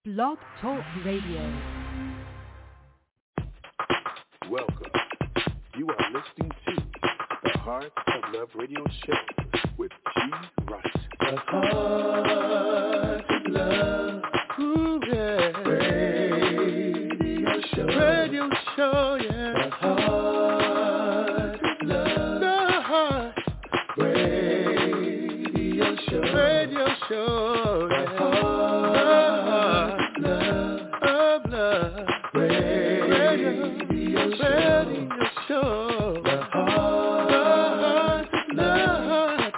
Blog Talk Radio. Welcome. You are listening to the Heart of Love Radio Show with G. Rice. The Heart of Love. Ooh, yeah. Radio show. Radio show, yeah. The Heart of Love. The Heart. Radio show. Radio show, yeah. The Heart of Love. Radio show. The Heart of Love.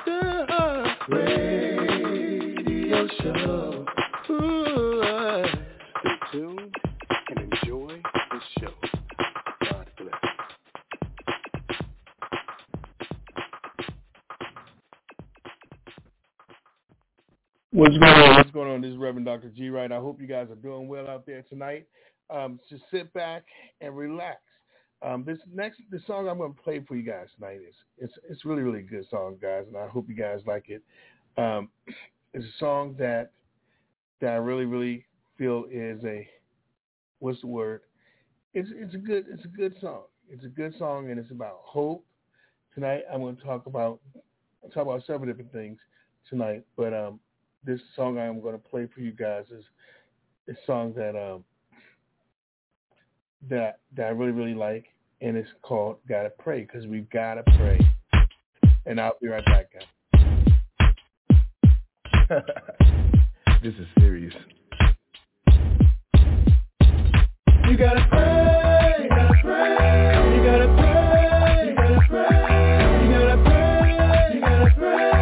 Radio show. Ooh, stay tuned and enjoy the show. God bless. What's going on? This is Reverend Dr. G. Wright. I hope you guys are doing well out there tonight. Just sit back and relax. The song I'm going to play for you guys tonight it's really, really good song, guys, and I hope you guys like it. It's a song that I really, really feel is what's the word? It's a good song. It's a good song, and it's about hope. Tonight I'm going to talk about several different things tonight, but this song I'm going to play for you guys is a song that I really, really like, and it's called "Gotta Pray," because we've gotta pray. And I'll be right back, guys. This is serious. You gotta pray, you gotta pray, you gotta pray, you gotta pray, you gotta pray, you gotta pray.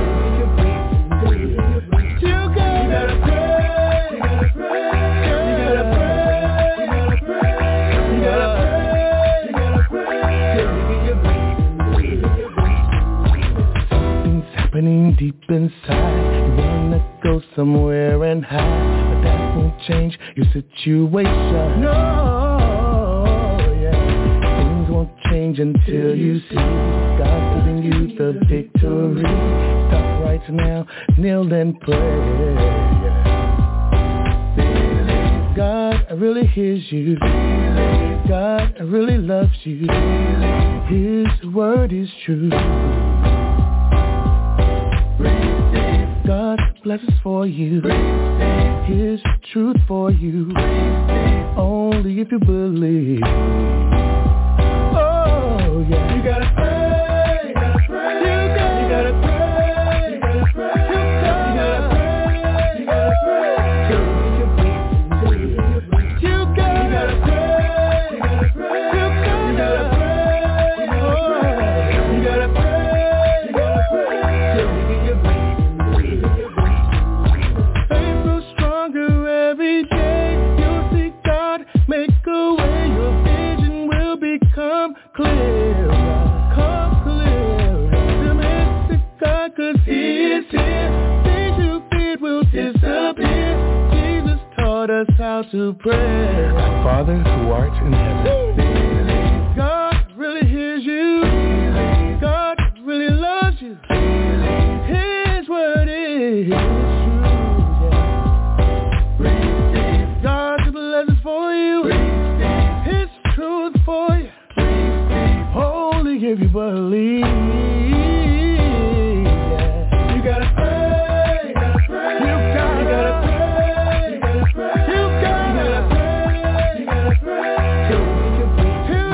Deep inside, you wanna go somewhere and hide, but that won't change your situation. No, yeah. Things won't change until you see God giving you the victory. Stop right now, kneel and pray. God really hears you. God really loves you. His word is true. God's blessings for you, His truth for you, only if you believe. Oh yeah, you gotta pray, you gotta pray, you gotta pray, you gotta pray, you gotta pray, you gotta pray, you gotta pray, you gotta pray, you gotta pray. Clear, come clear. Optimistic God, 'cause He is here. Things you feared will disappear. Jesus taught us how to pray. Our Father who art in heaven. God really hears you. God really loves you. His word is true. God's blessings for you. His truth for you. Only if you believe. You gotta pray, you gotta pray, you gotta pray, you gotta pray, you gotta pray, you gotta pray, you gotta pray.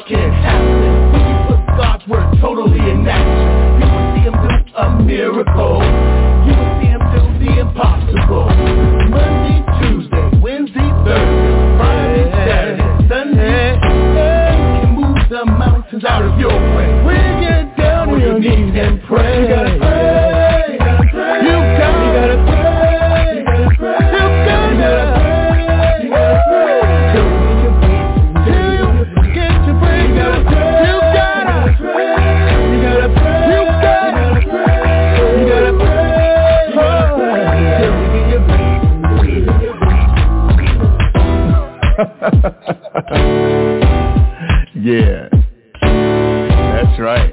can happen when you put God's word totally in action. You will see him do a miracle. You will see him do the impossible. Monday, Tuesday, Wednesday, Thursday, Friday, Saturday, Sunday. He can move the mountains out of your way. When you get down on your knees and pray, you gotta pray, you gotta pray, you gotta pray, you gotta pray, you gotta pray, you gotta pray. Till you get your breakthrough, you gotta pray, you gotta pray, you gotta pray, you gotta pray, you gotta pray, till you get your breakthrough. Yeah, that's right.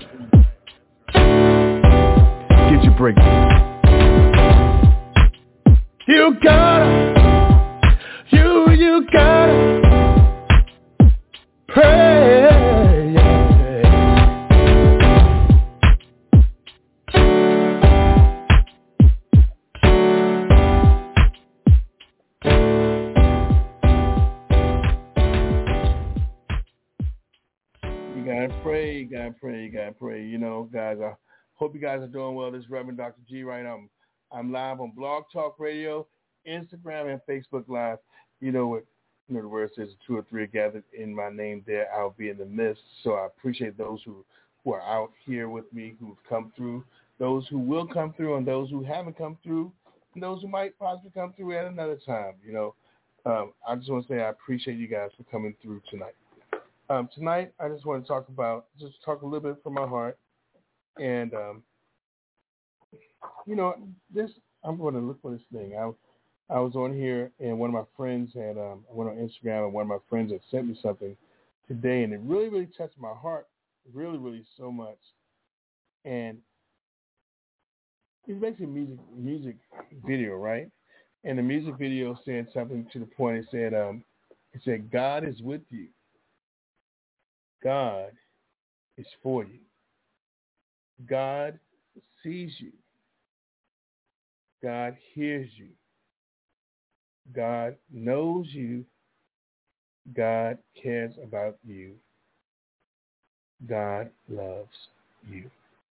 Get your breakthrough. You gotta, you gotta pray. You gotta pray, you gotta pray, you gotta pray. You know, guys, I hope you guys are doing well. This is Reverend Dr. G right now. I'm live on Blog Talk Radio, Instagram, and Facebook Live. You know what? You know the word says 2 or 3 are gathered in my name, there I'll be in the midst. So I appreciate those who are out here with me, who've come through, those who will come through, and those who haven't come through, and those who might possibly come through at another time. You know, I just want to say I appreciate you guys for coming through tonight. Tonight, I just want to talk a little bit from my heart. And, you know, I'm going to look for this thing. I was on here, and one of my friends I went on Instagram, and one of my friends had sent me something today, and it really, really touched my heart, really, really so much. And it's basically a music video, right? And the music video said something to the point, it said, God is with you. God is for you. God sees you. God hears you. God knows you. God cares about you. God loves you.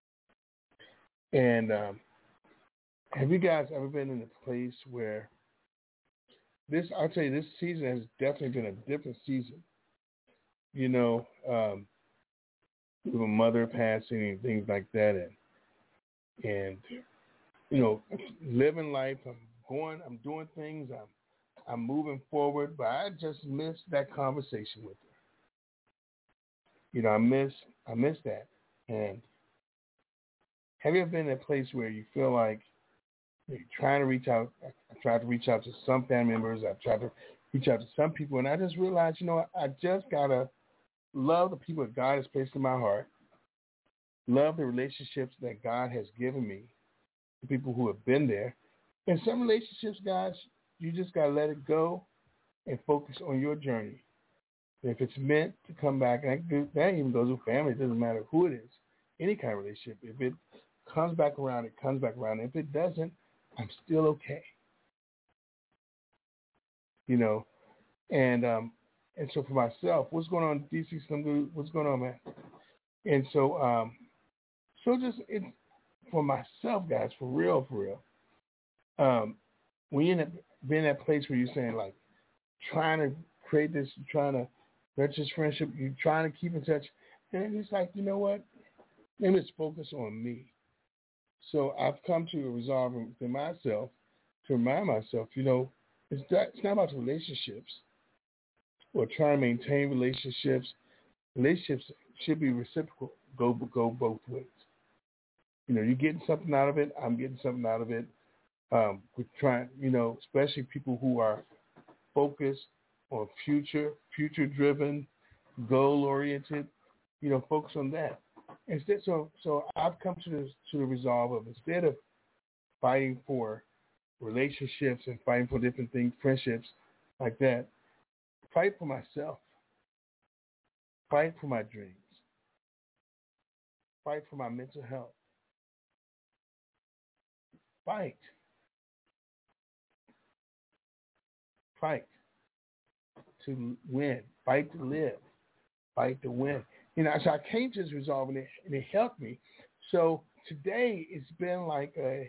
And have you guys ever been in a place where I'll tell you, this season has definitely been a different season. You know, with a mother passing and things like that, and you know, living life. I'm doing things. I'm moving forward, but I just missed that conversation with her. You know, I miss that. And have you ever been in a place where you feel like you're trying to reach out? I tried to reach out to some family members. I tried to reach out to some people, and I just realized, you know what? I just gotta love the people that God has placed in my heart. Love the relationships that God has given me, the people who have been there. In some relationships, guys, you just got to let it go and focus on your journey. And if it's meant to come back, and that even goes with family, it doesn't matter who it is, any kind of relationship. If it comes back around, it comes back around. If it doesn't, I'm still okay. You know, and so for myself, what's going on, DC? What's going on, man? And so, for myself, guys, for real, when you end up being in that place where you're saying, like, trying to create this, trying to nurture this friendship, you're trying to keep in touch, and it's like, you know what? Maybe it's focus on me. So I've come to a resolve within myself to remind myself, you know, it's not about relationships or trying to maintain relationships. Relationships should be reciprocal, go both ways. You know, you're getting something out of it. I'm getting something out of it. We're trying, you know, especially people who are focused on future-driven, goal-oriented, you know, focus on that. Instead, so I've come to the resolve of, instead of fighting for relationships and fighting for different things, friendships like that, fight for myself. Fight for my dreams. Fight for my mental health. Fight. Fight to win. Fight to live. fight to win. You know, so I came to this resolve, and it helped me. So today it's been like a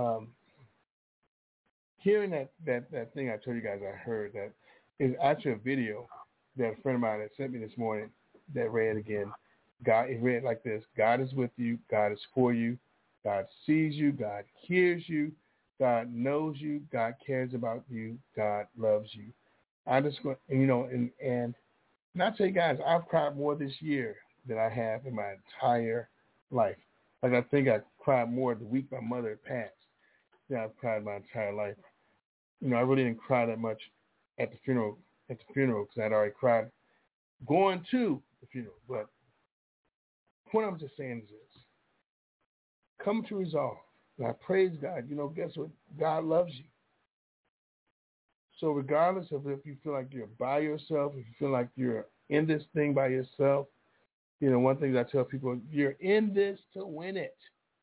hearing that thing I told you guys I heard that is actually a video that a friend of mine had sent me this morning that read again. It read like this: God is with you, God is for you, God sees you, God hears you, God knows you, God cares about you, God loves you. I just go, and I tell you guys, I've cried more this year than I have in my entire life. Like I think I cried more the week my mother had passed than I've cried my entire life. You know, I really didn't cry that much at the funeral because I'd already cried going to the funeral. But what I'm just saying is this: come to resolve. And I praise God. You know, guess what? God loves you. So regardless of if you feel like you're by yourself, if you feel like you're in this thing by yourself, you know, one thing that I tell people, you're in this to win it.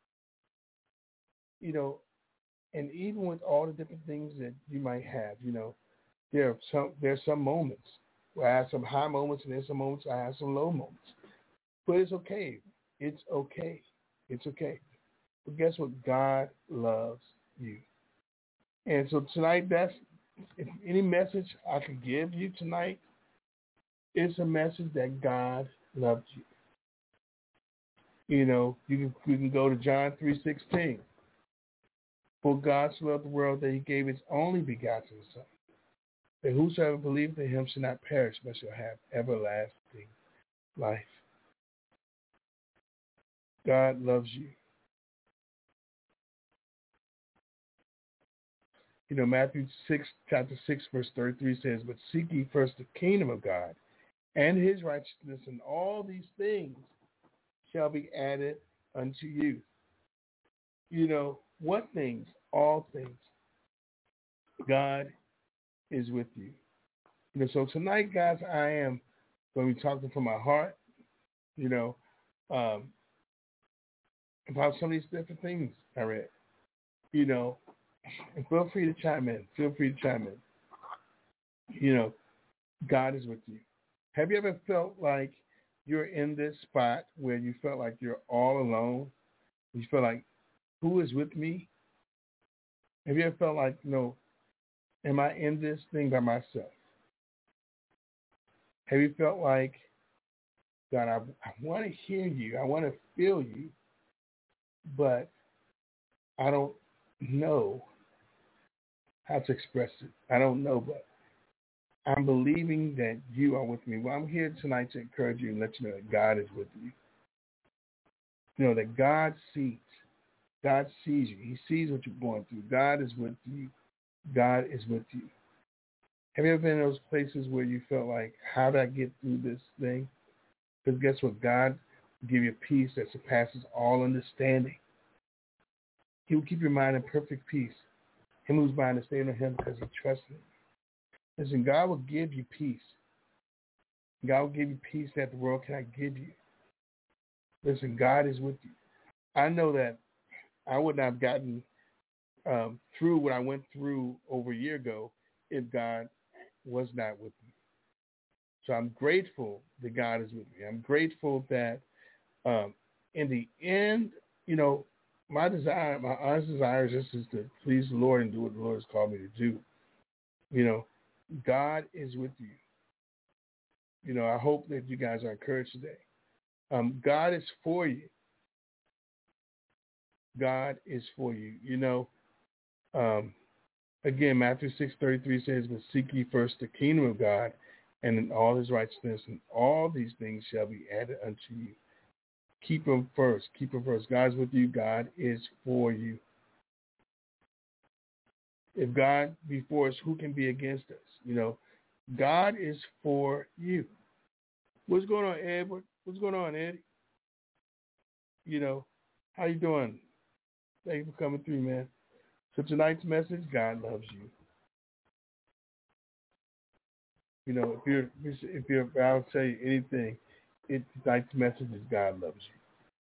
You know, and even with all the different things that you might have, you know, there's some moments where I have some high moments and there's some moments I have some low moments. But it's okay. It's okay. It's okay. But guess what? God loves you. And so tonight, if any message I could give you tonight, it's a message that God loves you. You know, you can go to John 3:16. For God so loved the world that he gave his only begotten Son, that whosoever believeth in him shall not perish, but shall have everlasting life. God loves you. You know, Matthew chapter 6, verse 33 says, but seek ye first the kingdom of God and his righteousness, and all these things shall be added unto you. You know, what things? All things. God is with you. You know, so tonight, guys, I am going to be talking from my heart, you know, about some of these different things I read. You know, and feel free to chime in. Feel free to chime in. You know, God is with you. Have you ever felt like you're in this spot where you felt like you're all alone? You feel like, who is with me? Have you ever felt like, am I in this thing by myself? Have you felt like, God, I want to hear you, I want to feel you, but I don't know how to express it. I don't know, but I'm believing that you are with me. Well, I'm here tonight to encourage you and let you know that God is with you. You know, that God sees. God sees you. He sees what you're going through. God is with you. God is with you. Have you ever been in those places where you felt like, how did I get through this thing? Because guess what? God will give you a peace that surpasses all understanding. He will keep your mind in perfect peace. Him whose mind is stayed on him because he trusts him. Listen, God will give you peace. God will give you peace that the world cannot give you. Listen, God is with you. I know that I would not have gotten through what I went through over a year ago if God was not with me. So I'm grateful that God is with me. I'm grateful that in the end, my honest desire is just to please the Lord and do what the Lord has called me to do. God is with you. I hope that you guys are encouraged today. God is for you. God is for you. Again, Matthew 6:33 says, but seek ye first the kingdom of God and in all his righteousness, and all these things shall be added unto you. Keep him first. Keep him first. God is with you. God is for you. If God be for us, who can be against us? God is for you. What's going on, Edward? What's going on, Eddie? How you doing? Thank you for coming through, man. So tonight's message, God loves you. If I'll tell you anything, tonight's message is God loves you.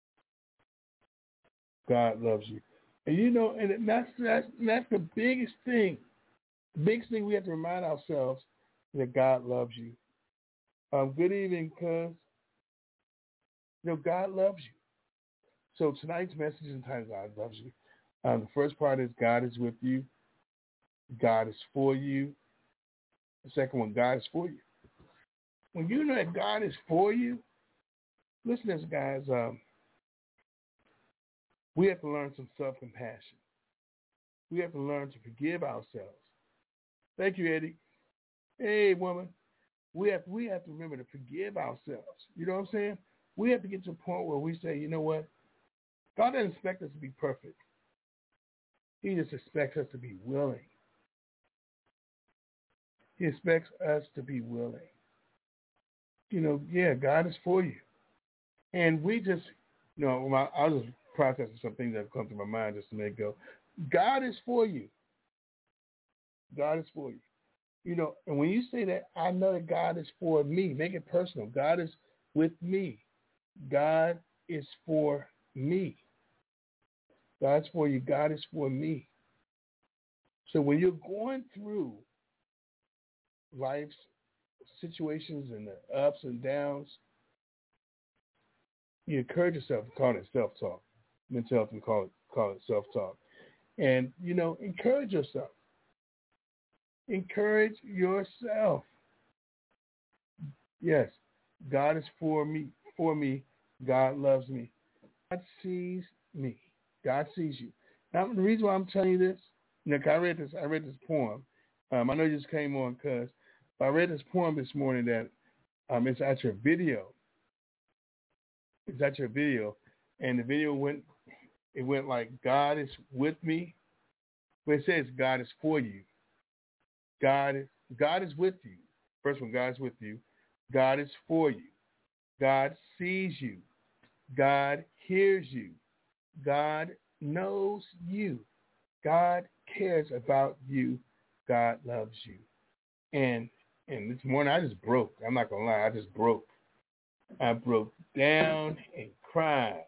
God loves you. And that's the biggest thing. The biggest thing we have to remind ourselves that God loves you. Good evening, cuz. God loves you. So tonight's message is entitled God loves you. The first part is God is with you. God is for you. The second one, God is for you. When you know that God is for you, listen to this, guys. We have to learn some self-compassion. We have to learn to forgive ourselves. Thank you, Eddie. Hey, woman. We have to remember to forgive ourselves. You know what I'm saying? We have to get to a point where we say, you know what? God doesn't expect us to be perfect. He just expects us to be willing. He expects us to be willing. God is for you. And we just, I was just processing some things that have come to my mind just a minute ago. God is for you. God is for you. And when you say that, I know that God is for me. Make it personal. God is with me. God is for me. God's for you. God is for me. So when you're going through life's situations and the ups and downs, you encourage yourself to call it self-talk. Mental health, we call it self-talk. And, encourage yourself. Encourage yourself. Yes, God is for me. God loves me. God sees me. God sees you. Now, the reason why I'm telling you this, I read this poem. I know you just came on because I read this poem this morning that it's at your video. It's at your video, and the video went like, God is with me. But it says God is for you. God is with you. First one, God is with you. God is for you. God sees you. God hears you. God knows you. God cares about you. God loves you. And this morning I just broke. I'm not going to lie. I just broke. I broke down and cried.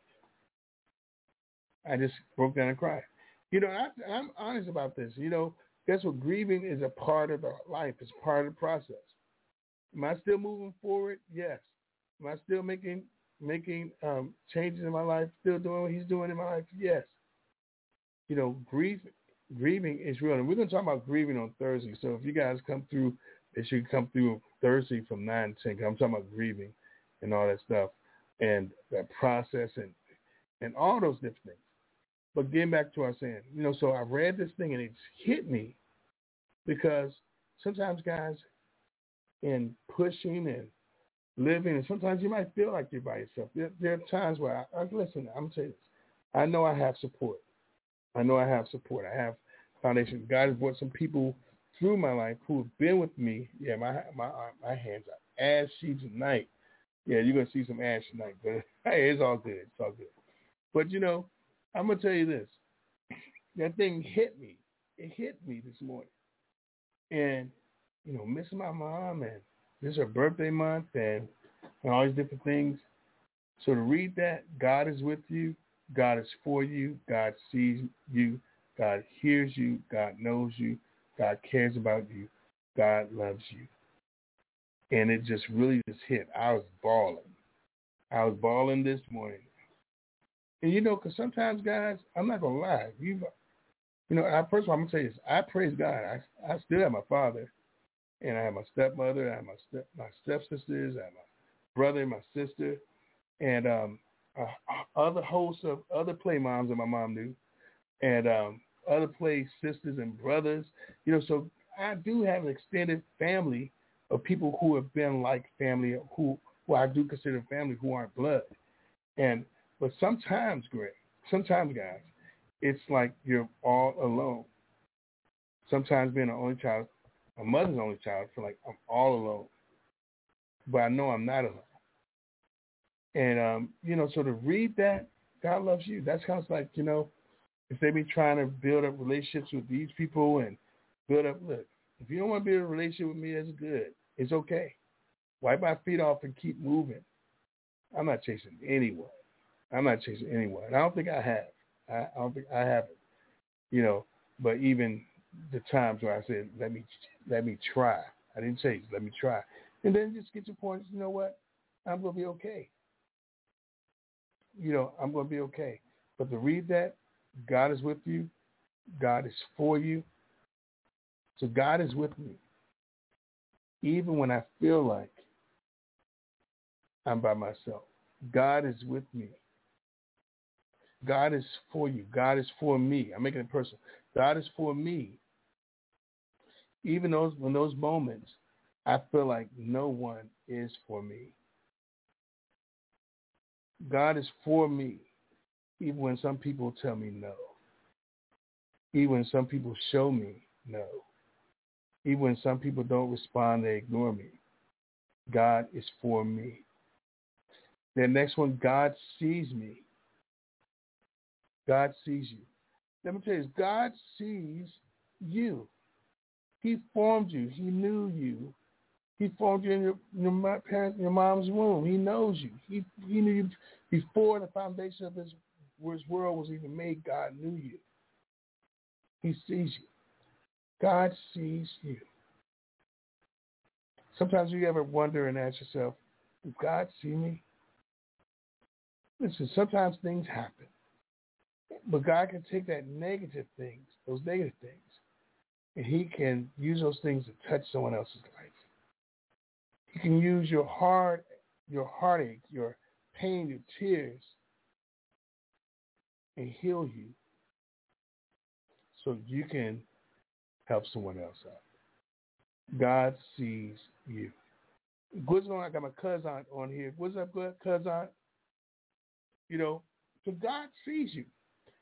I just broke down and cried. I'm honest about this. That's what grieving is, a part of the life. It's part of the process. Am I still moving forward? Yes. Am I still making changes in my life? Still doing what he's doing in my life? Yes. Grieving is real. And we're going to talk about grieving on Thursday. So if you guys come through, it should come through Thursday from 9 to 10. I'm talking about grieving and all that stuff and that process and all those different things. But getting back to what I was saying, so I read this thing and it's hit me because sometimes, guys, in pushing and living, and sometimes you might feel like you're by yourself. There are times where listen, I'm going to say this. I know I have support. I have foundation. God has brought some people through my life who have been with me. Yeah, my hands are ashy tonight. Yeah, you're going to see some ash tonight. But hey, it's all good. It's all good. But, I'm going to tell you this. That thing hit me. It hit me this morning. And, missing my mom, and this is her birthday month, and all these different things. So to read that, God is with you. God is for you. God sees you. God hears you. God knows you. God cares about you. God loves you. And it just really just hit. I was bawling this morning. And, because sometimes, guys, I'm not going to lie. First of all, I'm going to say this. I praise God. I still have my father, and I have my stepmother, I have my stepsisters, I have my brother and my sister, and other hosts of other play moms that my mom knew, and other play sisters and brothers. So I do have an extended family of people who have been like family, who I do consider family, who aren't blood. But sometimes, guys, it's like you're all alone. Sometimes being an only child, a mother's only child, I feel like I'm all alone. But I know I'm not alone. And, so to read that, God loves you, that sounds like, if they be trying to build up relationships with these people and look, if you don't want to build a relationship with me, that's good. It's okay. Wipe my feet off and keep moving. I'm not chasing anyone. And I don't think I have. I don't think I haven't. But even the times where I said, let me try. I didn't say, let me try. And then just get your point, you know what? I'm going to be okay. I'm going to be okay. But to read that, God is with you. God is for you. So God is with me. Even when I feel like I'm by myself, God is with me. God is for you. God is for me. I'm making it personal. God is for me. Even when those moments, I feel like no one is for me. God is for me, even when some people tell me no. Even when some people show me no. Even when some people don't respond, they ignore me. God is for me. The next one, God sees me. God sees you. Let me tell you, God sees you. He formed you. He knew you. He formed you in your mom's womb. He knows you. He knew you before the foundation of his world was even made. God knew you. He sees you. God sees you. Sometimes you ever wonder and ask yourself, does God see me? Listen, sometimes things happen. But God can take those negative things, and he can use those things to touch someone else's life. He can use your heartache, your pain, your tears, and heal you so you can help someone else out. God sees you. What's going on? I got my cousin on here. What's up, cousin? So God sees you.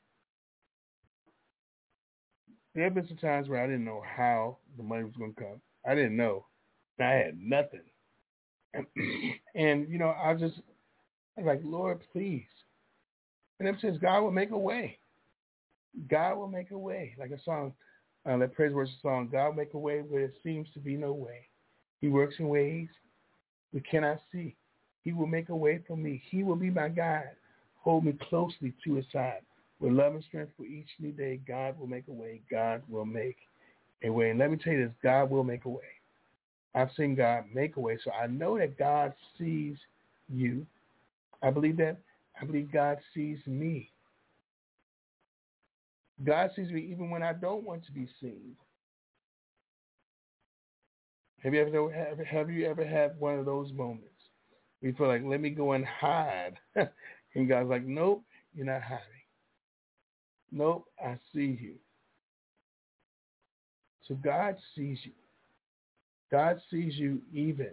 There have been some times where I didn't know how the money was going to come. I didn't know. I had nothing. And I was like, Lord, please. And it says God will make a way. God will make a way. Like a song, that praise worship song, God will make a way where there seems to be no way. He works in ways we cannot see. He will make a way for me. He will be my guide. Hold me closely to his side. With love and strength for each new day, God will make a way. God will make a way. And let me tell you this, God will make a way. I've seen God make a way, so I know that God sees you. I believe that. I believe God sees me. God sees me even when I don't want to be seen. Have you ever had one of those moments where you feel like, let me go and hide? And God's like, nope, you're not hiding. Nope, I see you. So God sees you. God sees you even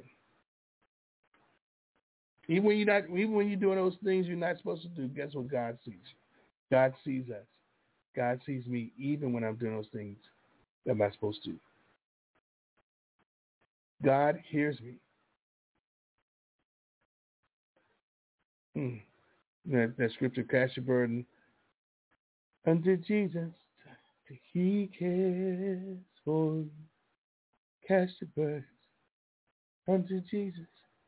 when you're doing those things you're not supposed to do. Guess what? God sees you. God sees us. God sees me even when I'm doing those things that I'm not supposed to. God hears me. That scripture, cast your burden unto Jesus. He cares for you. Cast your burdens unto Jesus.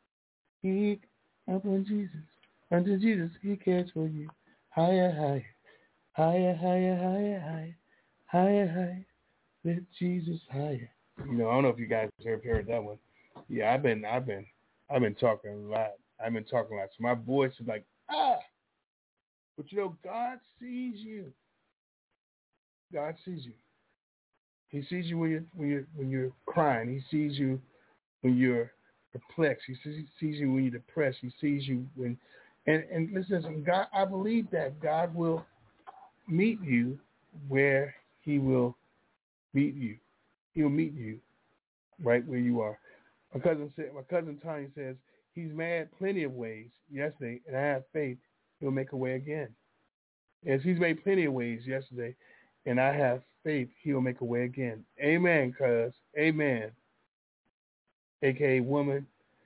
Unto Jesus. He cares for you. Higher, higher. Higher, higher, higher, higher. Higher, higher. Lift Jesus higher. I don't know if you guys have heard that one. Yeah, I've been talking a lot. So my voice is like, But God sees you. God sees you. He sees you when you're crying. He sees you when you're perplexed. He sees you when you're depressed. He sees you when, and listen, God, I believe that God will meet you where he will meet you. He'll meet you right where you are. My cousin Tony says he's made plenty of ways yesterday, and I have faith he'll make a way again. Yes, he's made plenty of ways yesterday, and I have faith he'll make a way again. Amen, cuz. Amen. AKA woman.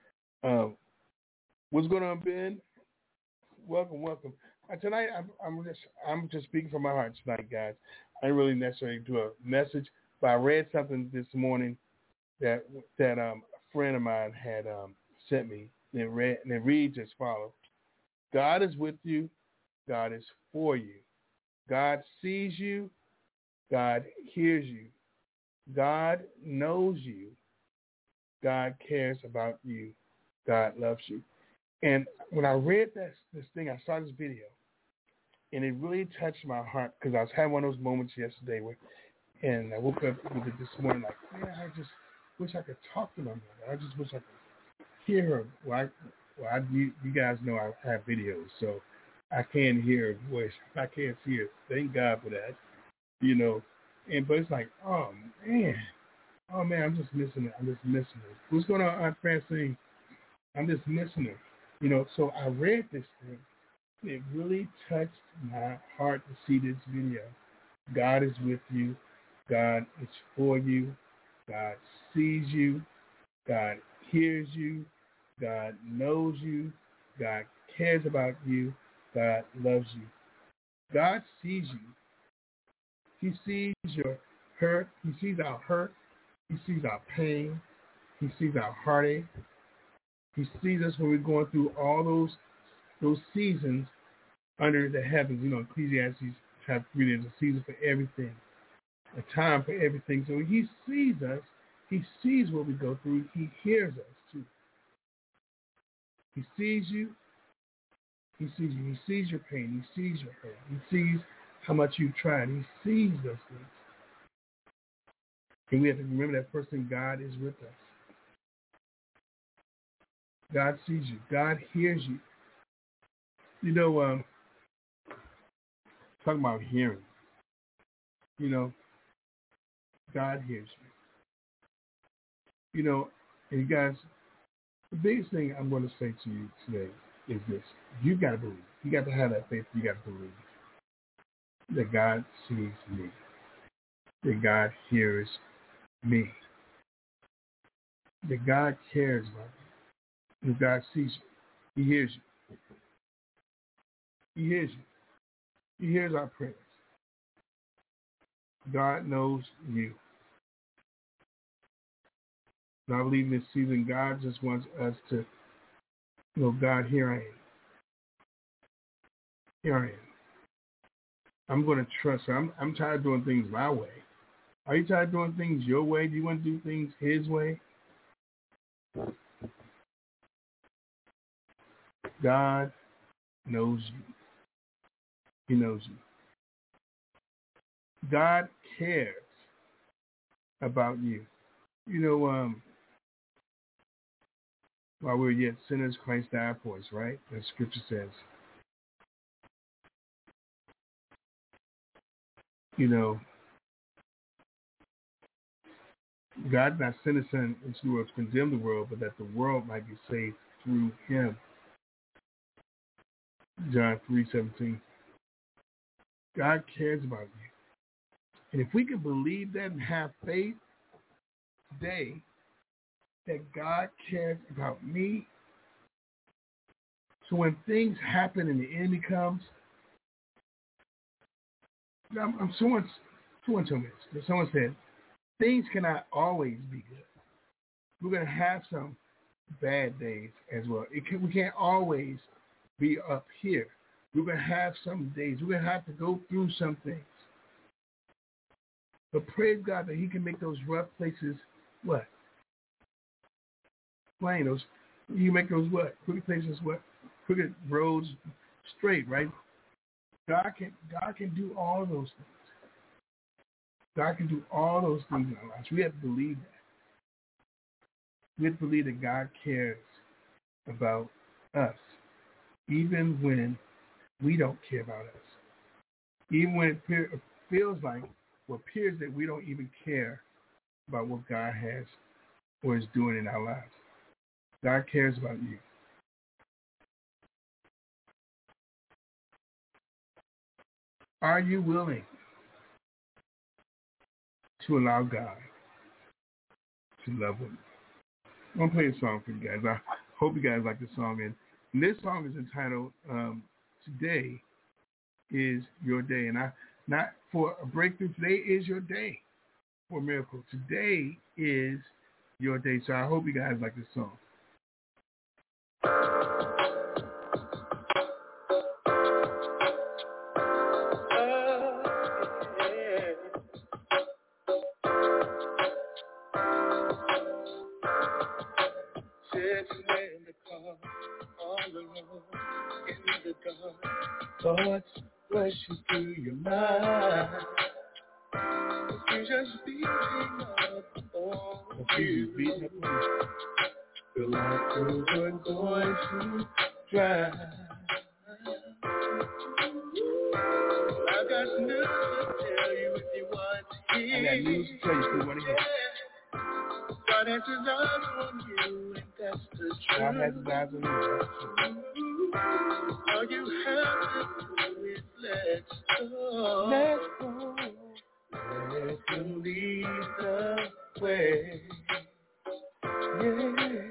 What's going on, Ben? Welcome. Tonight, I'm just speaking from my heart tonight, guys. I didn't really necessarily do a message, but I read something this morning that a friend of mine had sent me. And it reads as follows: God is with you. God is for you. God sees you. God hears you. God knows you. God cares about you. God loves you. And when I read this thing, I saw this video, and it really touched my heart because I was having one of those moments yesterday and I woke up with it this morning like, man, I just wish I could talk to my mother. I just wish I could hear her. You guys know I have videos, so I can hear her voice. I can't see her. Thank God for that, but it's like, oh man, I'm just missing her. What's going on, Aunt Francine? I'm just missing her. So I read this thing. It really touched my heart to see this video. God is with you. God is for you. God sees you. God hears you. God knows you. God cares about you. God loves you. God sees you. He sees your hurt. He sees our hurt. He sees our pain. He sees our heartache. He sees us when we're going through all those seasons under the heavens. Ecclesiastes chapter 3, there's a season for everything, a time for everything. So he sees us. He sees what we go through. He hears us too. He sees you. He sees you. He sees your pain. He sees your hurt. He sees how much you've tried. He sees those things. And we have to remember that first thing, God is with us. God sees you. God hears you. Talking about hearing. God hears you. And you guys, the biggest thing I'm going to say to you today is this. You got to believe. You got to have that faith. You got to believe that God sees me. That God hears me. That God cares about me. That God sees you. He hears you. He hears you. He hears our prayers. God knows you. And I believe in this season, God just wants us to, God, here I am. Here I am. I'm going to trust her. I'm tired of doing things my way. Are you tired of doing things your way? Do you want to do things his way? God knows you. He knows you. God cares about you. While we were yet sinners, Christ died for us, right? As Scripture says. God not sent his son into the world to condemn the world, but that the world might be saved through him. John 3:17. God cares about you. And if we can believe that and have faith today that God cares about me, so when things happen and the enemy comes, someone told me this. Someone said, things cannot always be good. We're going to have some bad days as well. We can't always be up here. We're going to have some days. We're going to have to go through some things. But praise God that he can make those rough places what? Plain. You can make those what? Crooked places what? Crooked roads straight, right? God can do all those things. God can do all those things in our lives. We have to believe that. We have to believe that God cares about us, even when we don't care about us. Even when it feels like or appears that we don't even care about what God has or is doing in our lives. God cares about you. Are you willing to allow God to love with you? I'm going to play a song for you guys. I hope you guys like this song. And this song is entitled, Today is Your Day. And not for a breakthrough. Today is your day for a miracle. Today is your day. So I hope you guys like this song. alone in the dark. Thoughts rushing through your mind. Confusion's beating up on you. Feel like we're going to drown. I got news to tell you if you want to hear. I got news to tell you if you want to hear. God has his eyes on you, and that's the truth. God has his eyes on you, that's true. All you have to do is let go. Let go. Let him lead the way. Yeah.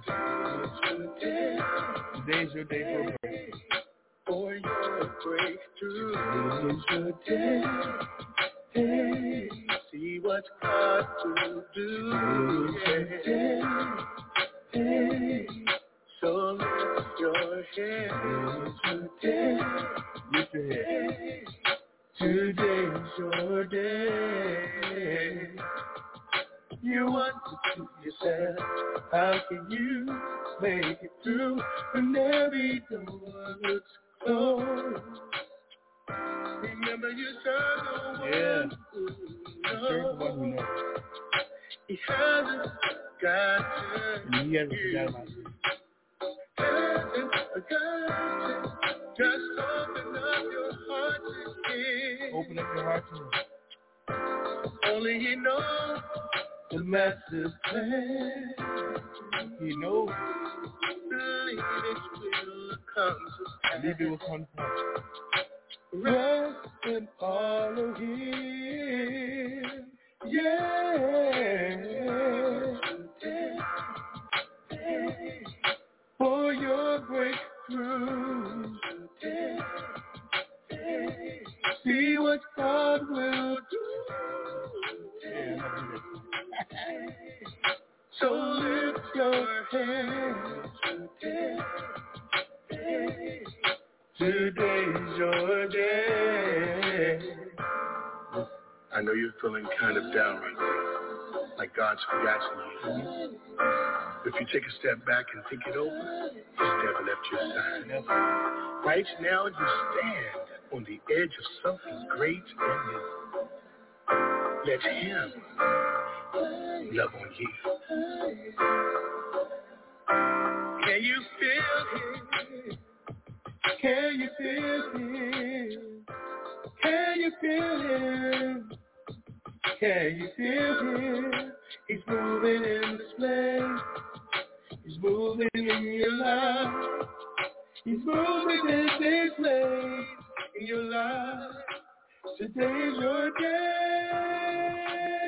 Today's your day for your breakthrough. Today's your day. Hey, see what God will do. Yeah. Hey, so lift your head today. Lift your head. Today's your day. You want to do yourself. How can you make it through when every door looks closed? Remember you serve the one who knows. He hasn't forgotten. He hasn't forgotten about you. Hasn't forgotten. Just open up your heart to him. Open up your heart to him. Only he knows the master's plan. He knows. Believe it will come to pass. Believe it will come to pass. Rest and follow him. Yeah. For your breakthrough. See what God will do. So lift your hands today. Today's your day. I know you're feeling kind of down right now, like God's forgotten you. If you take a step back and think it over, He's never left your side. Right now, you stand on the edge of something great and new. Let Him love on you. Can you feel Him? Can you feel Him? Can you feel Him? Can you feel Him? He's moving in this place. He's moving in your life. He's moving in this place in your life. Today's your day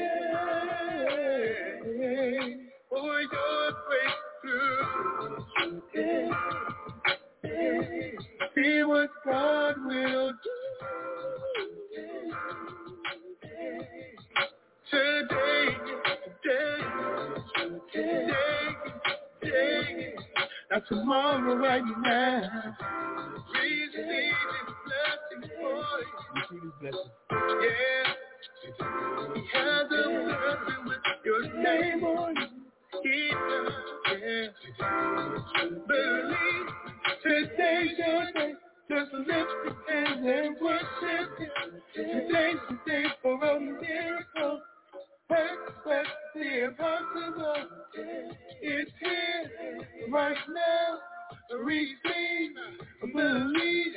for your breakthrough. See what God will do. Today, not tomorrow, right now. Receive His blessing for you. Receive His blessing. Yeah. He has a blessing with your name on it. He does. Yeah. Believe today's your day. Just lift your hands and worship Him. Today's the day for a miracle. Expect the impossible. It's here right now. Receive, believe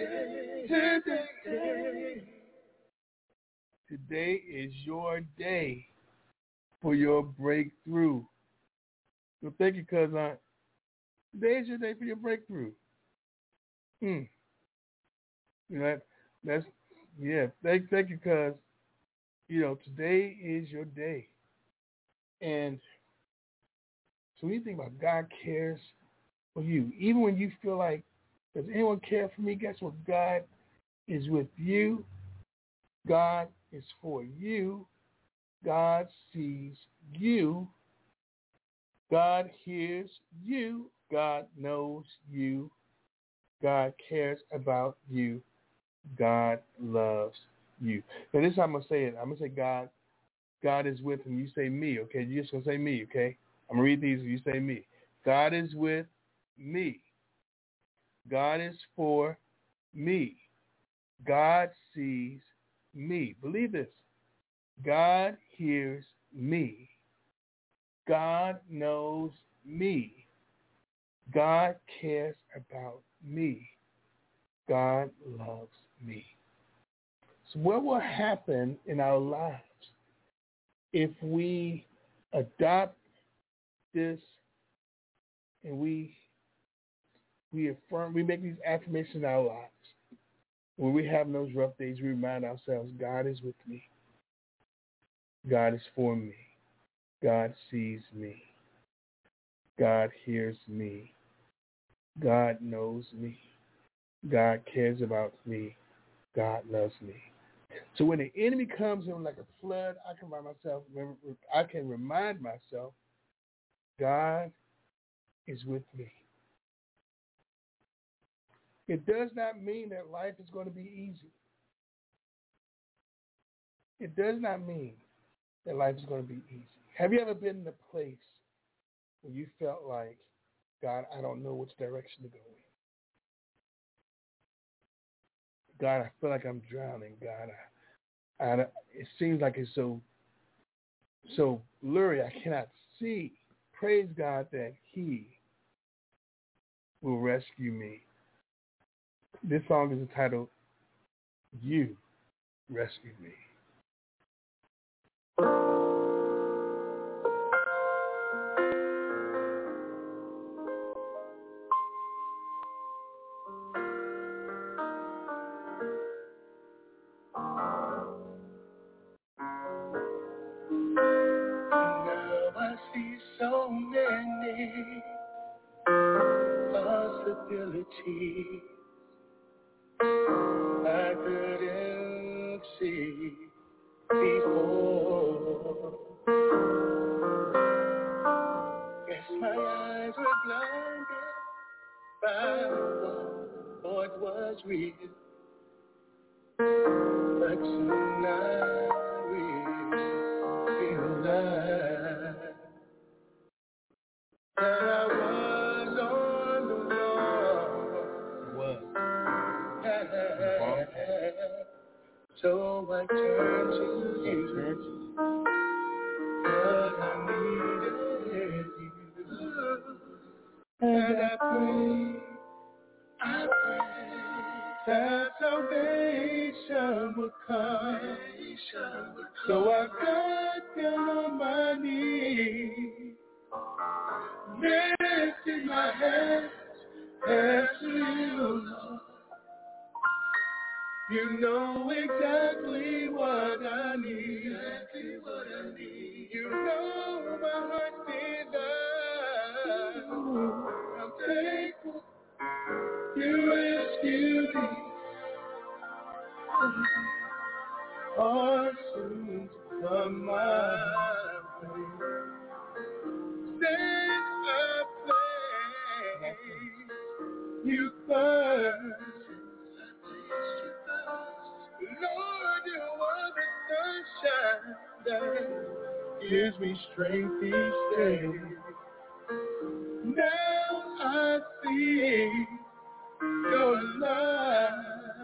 today. Today is your day for your breakthrough. So thank you, cousin. Today is your day for your breakthrough. You know, that's thank you, cuz. You know, today is your day. And so when you think about God cares for you, even when you feel like, does anyone care for me? Guess what? God is with you. God is for you. God sees you. God hears you. God knows you. God cares about you. God loves you. Now this is how I'm going to say it. I'm going to say God is with him. You say me, okay? You're just going to say me, okay? I'm going to read these and you say me. God is with me. God is for me. God sees me. Believe this. God hears me. God knows me. God cares about me. God loves me. So what will happen in our lives if we adopt this and we affirm, we make these affirmations in our lives? When we have those rough days, we remind ourselves, God is with me. God is for me. God sees me. God hears me. God knows me. God cares about me. God loves me. So when the enemy comes in like a flood, I can remind myself, God is with me. It does not mean that life is going to be easy. It does not mean that life is going to be easy. Have you ever been in a place where you felt like, God, I don't know which direction to go in. God, I feel like I'm drowning. God, it seems like it's so blurry. I cannot see. Praise God that He will rescue me. This song is entitled, You Rescue Me. So many possibilities I couldn't see before. Yes, my eyes were blinded by what was real, but soon I realized that I was on the wrong. What? So I turned to you, but I needed you. And I pray that salvation would come. So I got down on my knees, lifting my hands to you, Lord. You know exactly what I need. You know my heart's desire. I'm thankful you rescued me. Or soon to come my way. Since I placed you first, Lord, you are the sunshine that gives me strength each day. Now I see your light,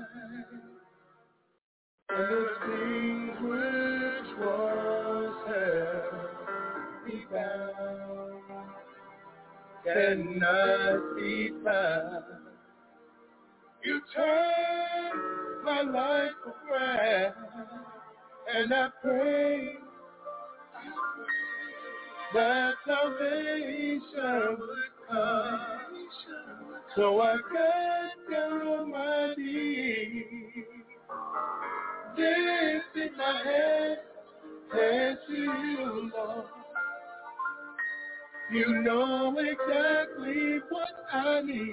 and the things which once held me bound cannot be found. You turn my life around, and I pray that salvation would come. So I got down on my knees, lifting my hands to you, Lord. You know exactly what I need.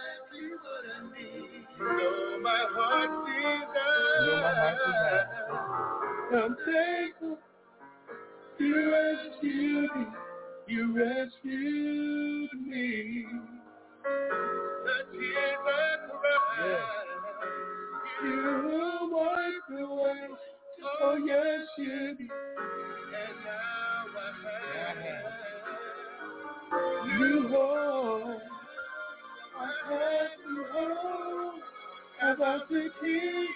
You know my heart's desire. I'm thankful you rescued me. You rescued me. The tears I cried, you wiped away. Oh yes, you did. And now I have you hold. I have you hold. about to keep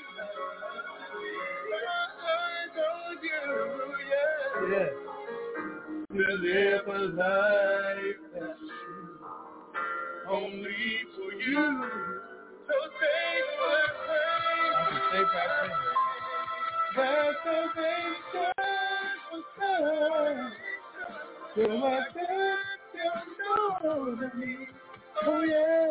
my eyes on you, yeah. To live a life that's true, only for you. So take my pain, that's salvation for some. So I can't know me, oh yeah.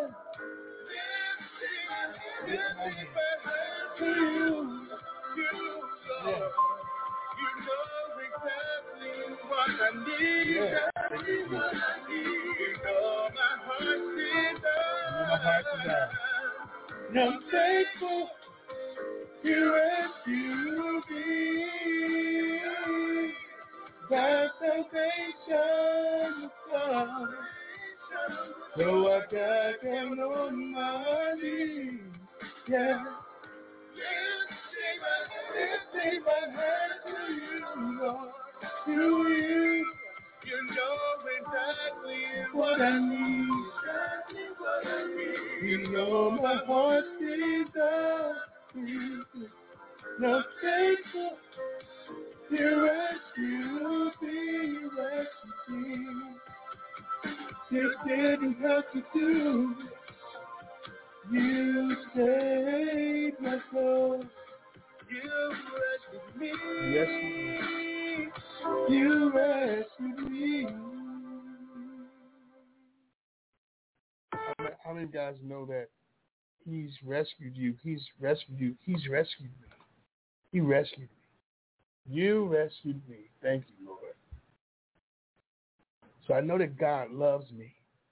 To you, Lord. You know exactly what I need. Yeah. You know my heart's desire. I'm thankful you rescued me. That salvation comes. So I got them on my knees. Yeah. Lift my hand to you, Lord. To you. You know exactly what I need. You know my heart's desire. Now faithful, you rescue me, You didn't have to do. You saved my soul. You rescued me. Yes, you rescued me. How many guys know that He's rescued you? He's rescued you. He's rescued me. He rescued me. You rescued me. Thank you, Lord. So I know that God loves me.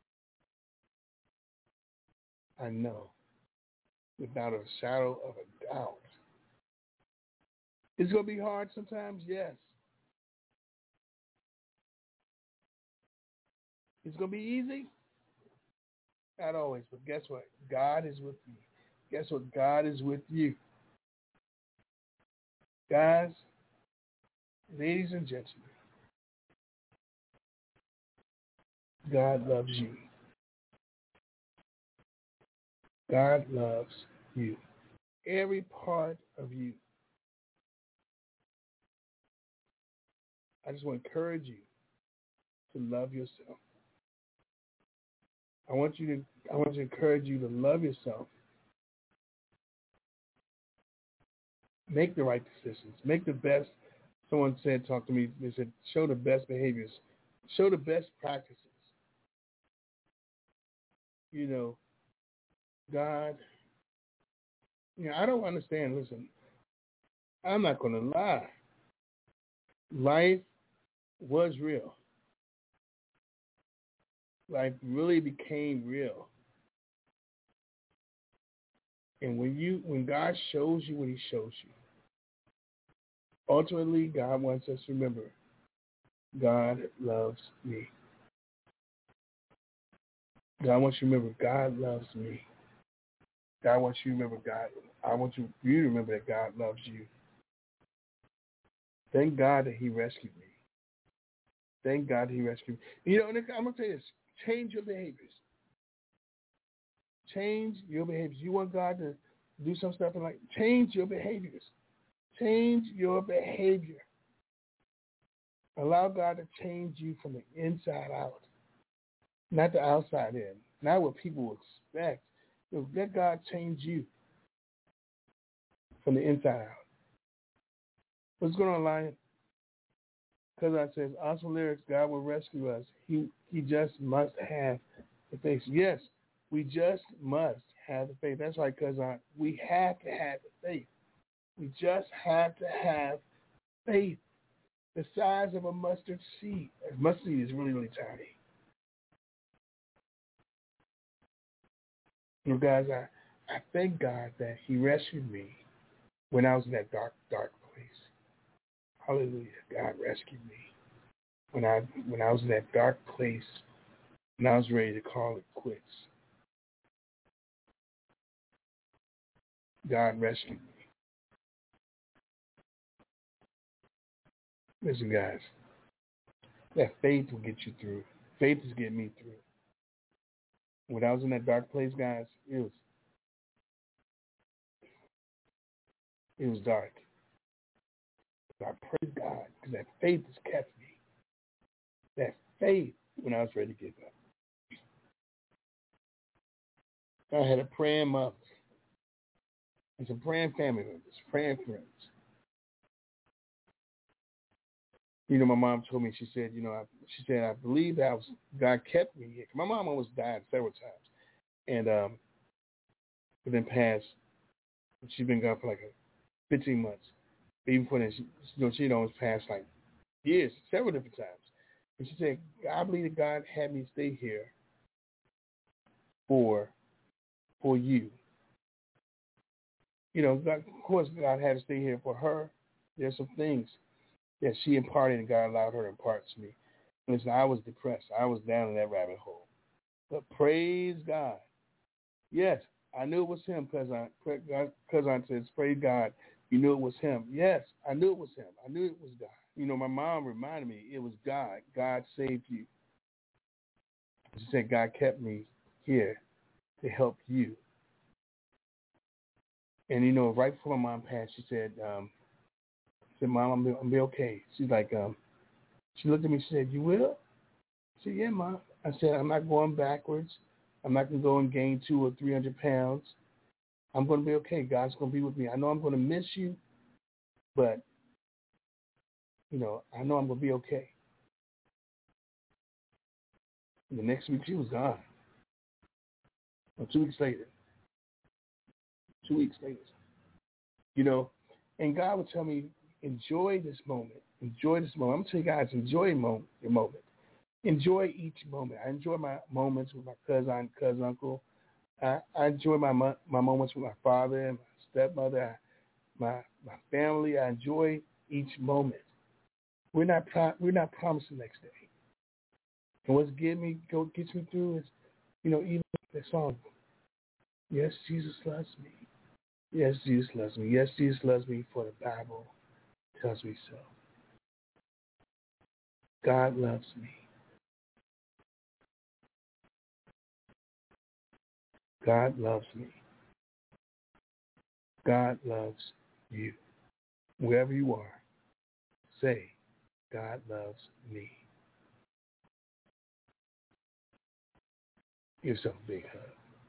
I know, without a shadow of a doubt. It's going to be hard sometimes, yes. It's going to be easy? Not always, but guess what? God is with me. Guess what? God is with you. Guys, ladies and gentlemen, God loves you. God loves you. Every part of you. I just want to encourage you to love yourself. I want to encourage you to love yourself. Make the right decisions. Make the best. Someone said, talk to me, they said, show the best behaviors. Show the best practices. You know, God, I don't understand. Listen, I'm not going to lie. Life was real. Life really became real. And when God shows you what He shows you, ultimately, God wants us to remember, God loves me. God wants you to remember, God loves me. God wants you to remember, I want you to remember that God loves you. Thank God that He rescued me. Thank God He rescued me. You know, and I'm going to tell you this. Change your behaviors. Change your behaviors. You want God to do some stuff and change your behaviors. Change your behavior. Allow God to change you from the inside out, not the outside in, not what people expect. Let God change you from the inside out. What's going on, Lion? Because I says, awesome lyrics, God will rescue us. He just must have the faith. Yes, we just must have the faith. That's right, because we have to have the faith. We just have to have faith the size of a mustard seed. A mustard seed is really, really tiny. You know, guys, I thank God that He rescued me when I was in that dark, dark place. Hallelujah. God rescued me. When I was in that dark place, and I was ready to call it quits. God rescued me. Listen, guys, that faith will get you through. Faith is getting me through. When I was in that dark place, guys, It was dark. But I praise God because that faith has kept me. That faith when I was ready to give up. I had a praying mother and some praying family members, praying friends. You know, my mom told me, she said, I believe that God kept me here. My mom almost died several times. And within past, she's been gone for like 15 months. Even before then, she'd almost passed like years, several different times. And she said, I believe that God had me stay here for you. You know, God, of course, God had to stay here for her. There's some things that she imparted and God allowed her to impart to me. Listen, I was depressed. I was down in that rabbit hole. But praise God. Yes, I knew it was him because I said, praise God, you knew it was him. Yes, I knew it was him. I knew it was God. You know, my mom reminded me it was God. God saved you. She said, God kept me here to help you. And, you know, right before my mom passed, she said, Mom, I'm going to be okay. She's like, she looked at me, she said, you will? I said, yeah, Mom. I said, I'm not going backwards. I'm not going to go and gain 200 or 300 pounds. I'm going to be okay. God's going to be with me. I know I'm going to miss you, but, you know, I know I'm going to be okay. And the next week, she was gone. Or 2 weeks later. 2 weeks later. You know, and God would tell me, enjoy this moment. Enjoy this moment. I'm going to tell you guys, enjoy your moment. Enjoy each moment. I enjoy my moments with my cousin, uncle. I enjoy my moments with my father and my stepmother, my family. I enjoy each moment. We're not promised the next day. And what gets me through is, you know, even the song. Yes, Jesus loves me. Yes, Jesus loves me. Yes, Jesus loves me, for the Bible tells me so. God loves me. God loves me. God loves you. Wherever you are, say, God loves me. Give yourself a big hug.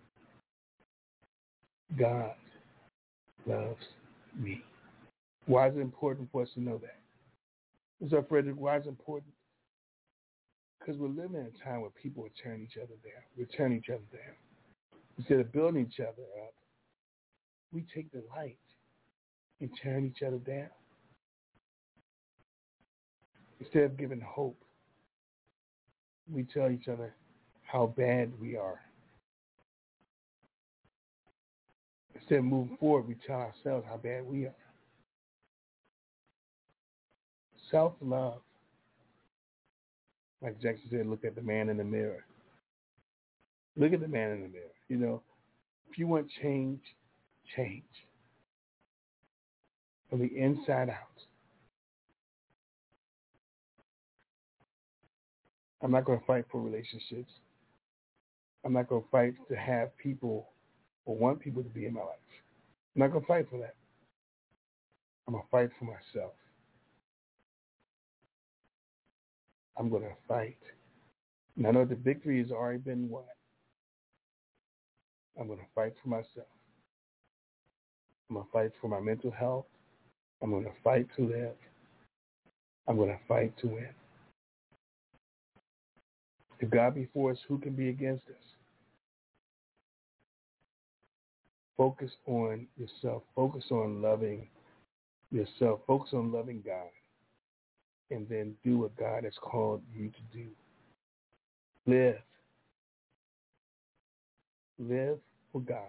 God loves me. Why is it important for us to know that? Mr. Frederick, why is it important? Because we're living in a time where people are tearing each other down. We're tearing each other down. Instead of building each other up, we take delight in tearing each other down. Instead of giving hope, we tell each other how bad we are. Instead of moving forward, we tell ourselves how bad we are. Self-love. Like Jackson said, look at the man in the mirror. Look at the man in the mirror. You know, if you want change, change. From the inside out. I'm not going to fight for relationships. I'm not going to fight to have people or want people to be in my life. I'm not going to fight for that. I'm going to fight for myself. I'm going to fight. And I know the victory has already been won. I'm going to fight for myself. I'm going to fight for my mental health. I'm going to fight to live. I'm going to fight to win. If God be for us, who can be against us? Focus on yourself. Focus on loving yourself. Focus on loving God. And then do what God has called you to do. Live. Live for God.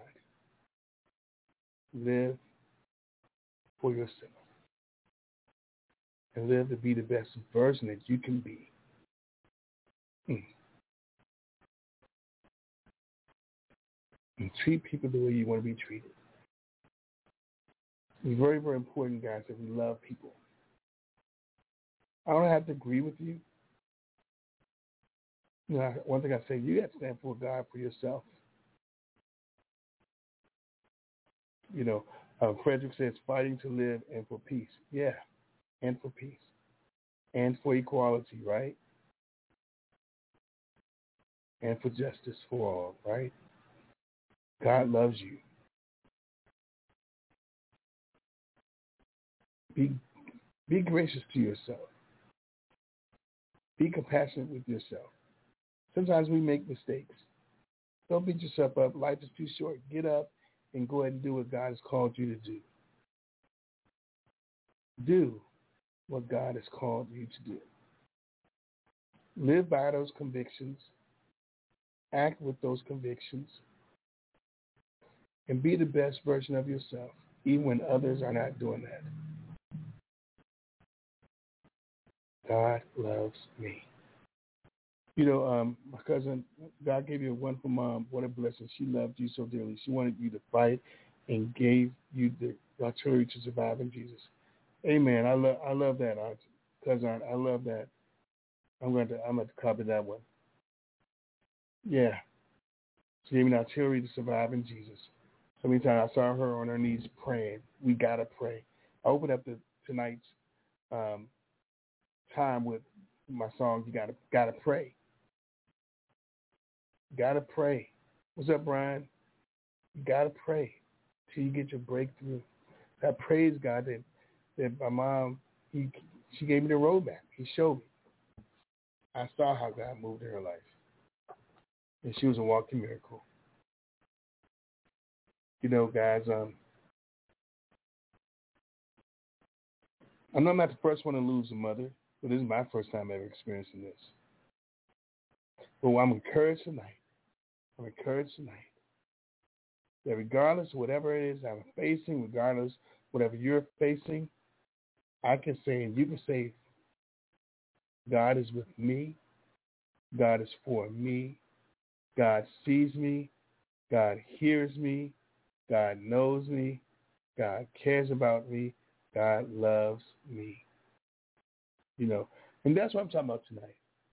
Live for yourself. And live to be the best version that you can be. And treat people the way you want to be treated. It's very, very important, guys, that we love people. I don't have to agree with you. You know, one thing I say, you have to stand for God for yourself. You know, Frederick says, fighting to live and for peace. Yeah, and for peace. And for equality, right? And for justice for all, right? God loves you. Be gracious to yourself. Be compassionate with yourself. Sometimes we make mistakes. Don't beat yourself up. Life is too short. Get up and go ahead and do what God has called you to do. Do what God has called you to do. Live by those convictions. Act with those convictions. And be the best version of yourself, even when others are not doing that. God loves me. You know, my cousin, God gave you a wonderful mom. What a blessing. She loved you so dearly. She wanted you to fight and gave you the artillery to survive in Jesus. Amen. I love that, cousin. I love that. I'm going to copy that one. Yeah. She gave me the artillery to survive in Jesus. So many times I saw her on her knees praying. We got to pray. I opened up tonight's time with my song, You Gotta Pray. Gotta pray. What's up, Brian? You gotta pray till you get your breakthrough. I praise God that my mom, she gave me the roadmap. He showed me. I saw how God moved in her life. And she was a walking miracle. You know, guys, I know I'm not the first one to lose a mother, but this is my first time ever experiencing this. But I'm encouraged tonight. That regardless of whatever it is I'm facing, regardless of whatever you're facing, I can say and you can say, God is with me. God is for me. God sees me. God hears me. God knows me. God cares about me. God loves me. You know, and that's what I'm talking about tonight.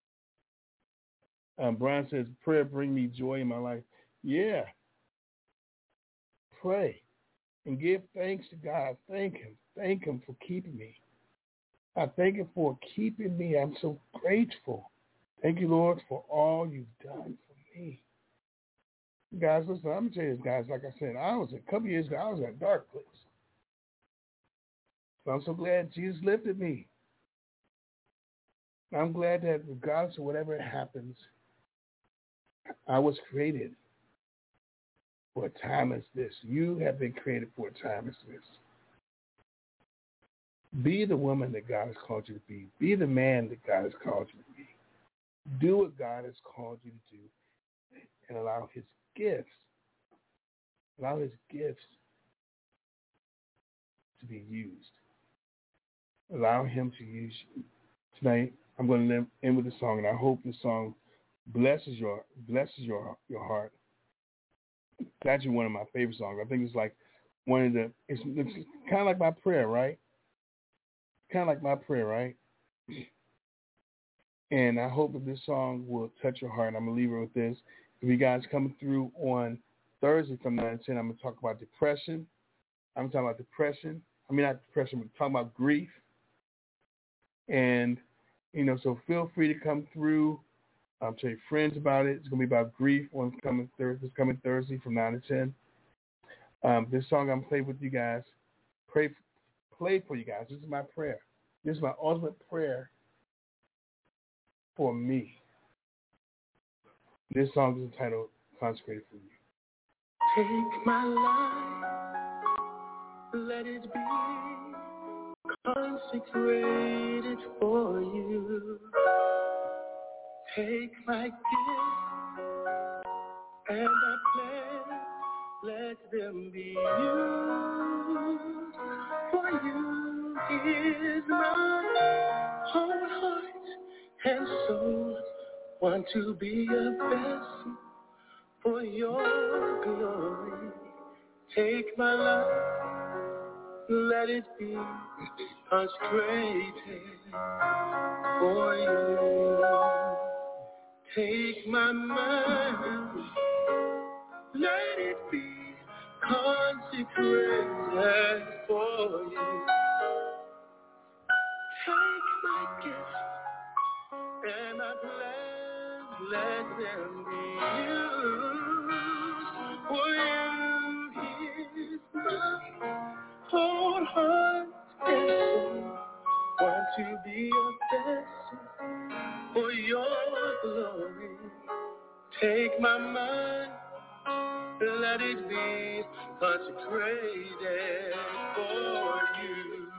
Brian says, prayer bring me joy in my life. Yeah. Pray and give thanks to God. Thank him. Thank him for keeping me. I thank him for keeping me. I'm so grateful. Thank you, Lord, for all you've done for me. Guys, listen, I'm going to tell you this, guys. Like I said, a couple years ago, I was in a dark place. So I'm so glad Jesus lifted me. I'm glad that regardless of whatever happens, I was created for a time as this. You have been created for a time as this. Be the woman that God has called you to be. Be the man that God has called you to be. Do what God has called you to do and allow his gifts to be used. Allow him to use you. Tonight, I'm going to end with a song, and I hope this song blesses your heart. It's actually one of my favorite songs. I think it's like it's kind of like my prayer, right? Kind of like my prayer, right? And I hope that this song will touch your heart. I'm going to leave it with this. If you guys coming through on Thursday from 9 to 10, I'm going to talk about depression. I'm talking about depression. I mean, not depression, but talking about grief. And, you know, so feel free to come through. Tell your friends about it. It's going to be about grief on coming Thursday from 9 to 10. This song I'm playing with you guys, play for you guys. This is my prayer. This is my ultimate prayer for me. This song is entitled Consecrated for You. Take my life, let it be consecrated for you. Take my gifts and I pledge, let them be used for you. Here's my whole heart and soul, want to be a vessel for your glory. Take my life, let it be consecrated for you. Take my mind, let it be consecrated consecrated for you. Take my gifts and my plans, let them be used for you. Here's my whole heart and soul. Want to be a vessel for your glory. Take my mind, let it be consecrated for you.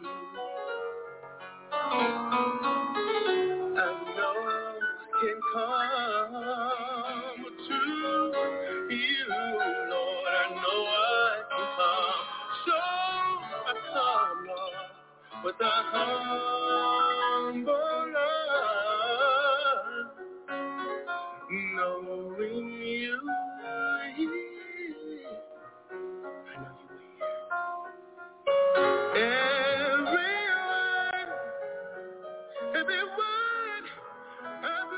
I know can come to you, Lord. I know I can come. So I come, Lord, with a humble heart, knowing you here. I know you here. Every word of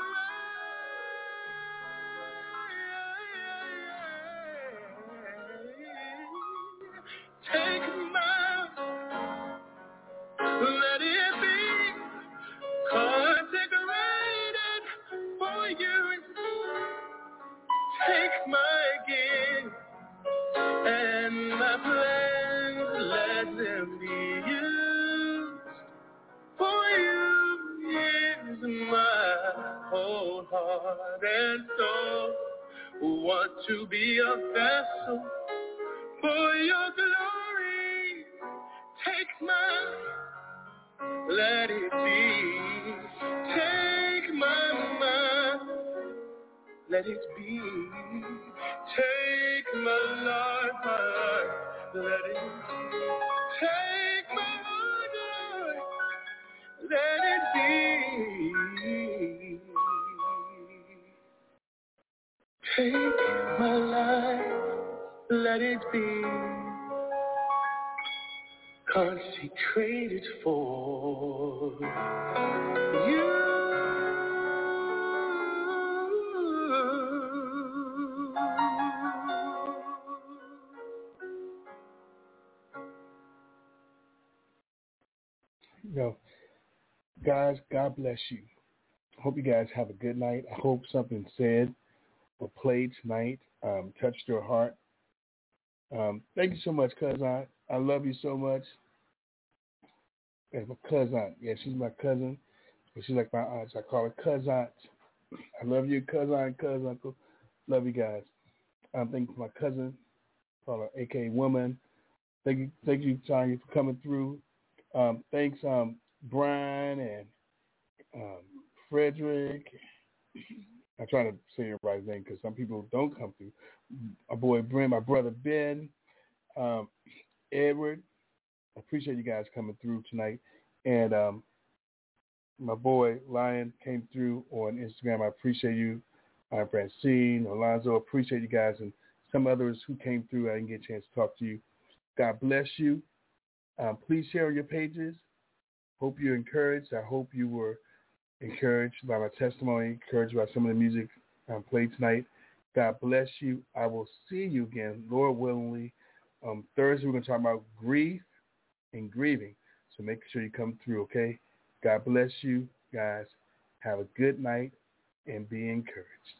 life. Take my, let it be consecrated for you. Take my gift and my plans, let them be used for you. Here's my whole heart and soul. Want to be a vessel for your glory. Take my, let it be. Take my mind, let it be. Take my life, let it be. Take my heart, Lord, let it be. Take my life, let it be consecrated for you. Yo, guys, God bless you. I hope you guys have a good night. I hope something said or played tonight touched your heart. Thank you so much, cousin. I love you so much. That's my cousin. Yeah, she's my cousin. But she's like my aunt. So I call her cousin. I love you, cousin, uncle. Love you guys. Thank you for my cousin, call her AKA Woman. Thank you, Tanya, for coming through. Thanks, Brian and Frederick. I'm trying to say everybody's name because some people don't come through. My boy Brent, my brother Ben, Edward. I appreciate you guys coming through tonight. And my boy Lion came through on Instagram. I appreciate you. Francine, Alonzo, appreciate you guys. And some others who came through, I didn't get a chance to talk to you. God bless you. Please share on your pages. Hope you're encouraged. I hope you were encouraged by my testimony, encouraged by some of the music played tonight. God bless you. I will see you again, Lord willingly. Thursday, we're going to talk about grief and grieving. So make sure you come through, okay? God bless you, guys. Have a good night and be encouraged.